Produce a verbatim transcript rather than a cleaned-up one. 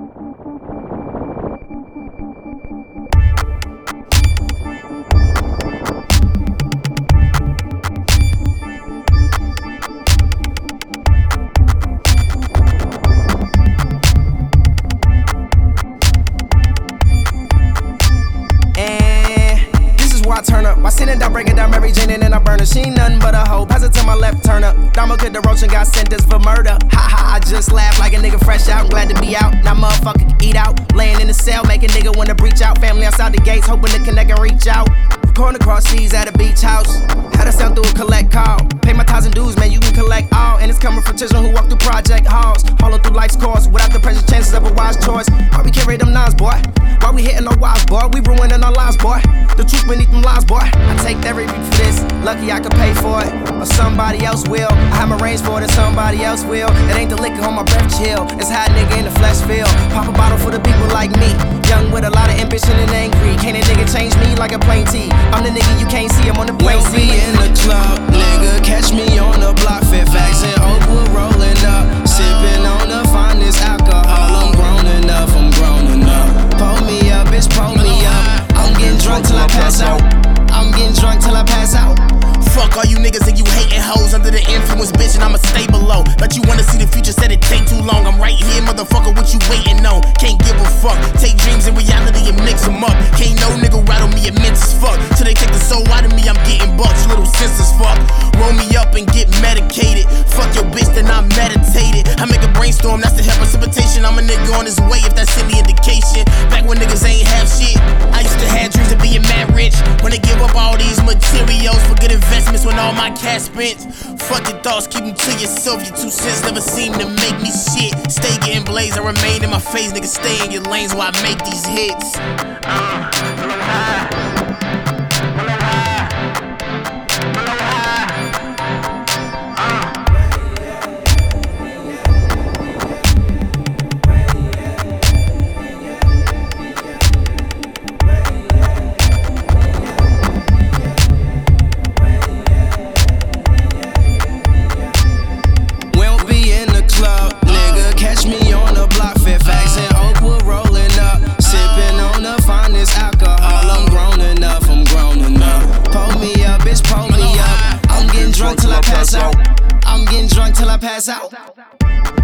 I turn up. I sit and down, break it down, Mary Jane, and then I burn her. She ain't nothing but a hoe. Pass it to my left, turn up. Dama killed the roach and got sentenced for murder. Ha ha, I just laugh like a nigga fresh out. I'm glad to be out. Now motherfucker can eat out. Laying in the cell, make a nigga wanna breach out. Family outside the gates, hoping to connect and reach out. Corner cross seas at a beach house. Had to sound through a collect call. Pay my tithes and dues, man, you can collect all. And it's coming from children who walk through project halls. Hauling through life's course without the precious chances of a wise choice. Why we carry them nines, boy? Why we hitting our wives, boy? We ruining our lives, boy. The truth beneath them lies, boy. I take therapy for this. Lucky I could pay for it, or somebody else will. I have my range for it, and somebody else will. It ain't the liquor on my breath, chill. It's how a nigga in the flesh feel. Pop a bottle for the people like me. Young with a lot of ambition and angry. Can't a nigga change me like a plain tea? I'm the nigga you can't see, I'm on the plane. We'll be in the club, nigga. Catch me on the block, Fairfax and Oakwood rolling up. Sipping on the finest alcohol. I'm grown enough, I'm grown enough. Pull me up, bitch, pull me up. I'm getting drunk till I pass out. I'm getting drunk till I pass out. Fuck all you niggas and you hating hoes under the influence, bitch, and I'ma stay below. But you wanna see the future, said it take too long. I'm right here, motherfucker, what you waiting on? Can't give a fuck. Take dreams and reality and mix them up. Can't no nigga rattle me, immense as fuck. Till they take the soul out of me, I'm getting bucks, little sense as fuck. Roll me up and get medicated. Fuck your bitch, then I meditated. I make a brainstorm, that's the hell precipitation. I'm a nigga on his way, if that's any indication. Back when niggas ain't have shit, I used to have dreams of being mad rich. When they give up all these materials for good investments, when all my cash spent. Fuck your thoughts, keep them to yourself. Your two cents never seem to make me shit. Stay getting blazed, I remain in my face. Nigga, stay in your lanes while I make these hits. Uh, below high. Below high. Below high. Uh. Catch me on the block, Fairfax and Oakwood rolling up. Sipping on the finest alcohol. I'm grown enough, I'm grown enough. Pull me up, bitch, pull me up. I'm getting drunk till I pass out. I'm getting drunk till I pass out.